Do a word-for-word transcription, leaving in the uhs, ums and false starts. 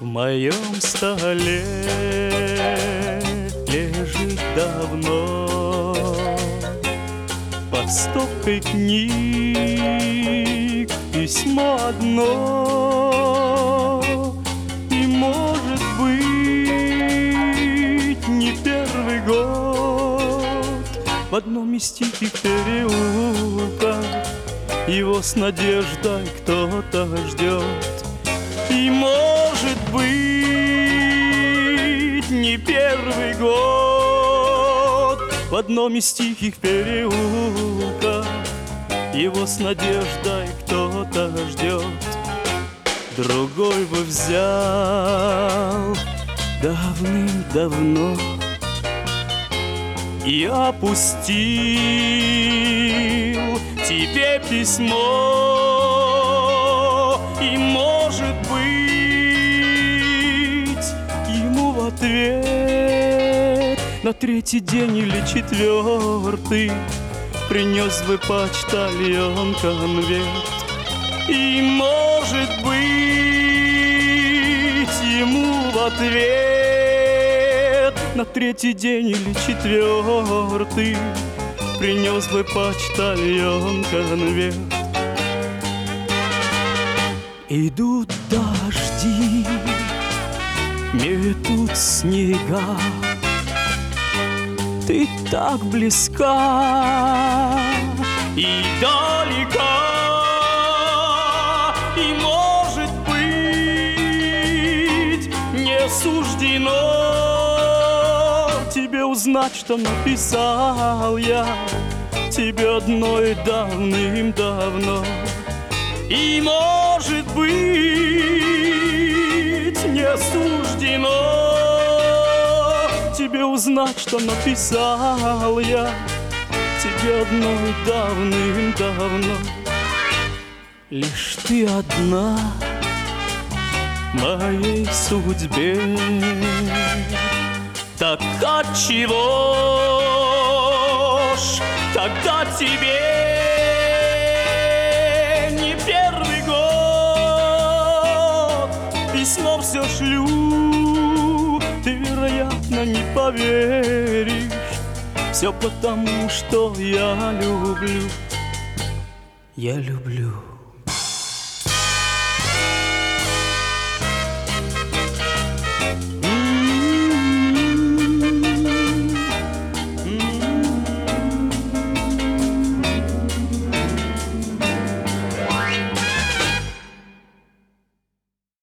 моем столе лежит давно под стопкой книг письмо одно. И, может быть, не первый год в одном из тихих переулков его с надеждой кто-то ждет. И, может быть, не первый год в одном из тихих переулков его с надеждой кто-то ждет. Другой бы взял давным-давно и опустил тебе письмо. И, может быть, ему в ответ на третий день или четвертый принес бы почтальон конверт. И, может быть, ему в ответ на третий день или четвертый принес бы почтальон конверт. Идут дожди, метут снега, ты так близка и далека. И, может быть, не суждено тебе узнать, что написал я тебе одной давным-давно. И, может быть, не суждено тебе узнать, что написал я тебе одной давным-давно. Лишь ты одна в моей судьбе. Так отчего ж тогда тебе не первый год письмо все шлю? Ты, вероятно, не поверишь. Все потому, что я люблю, я люблю.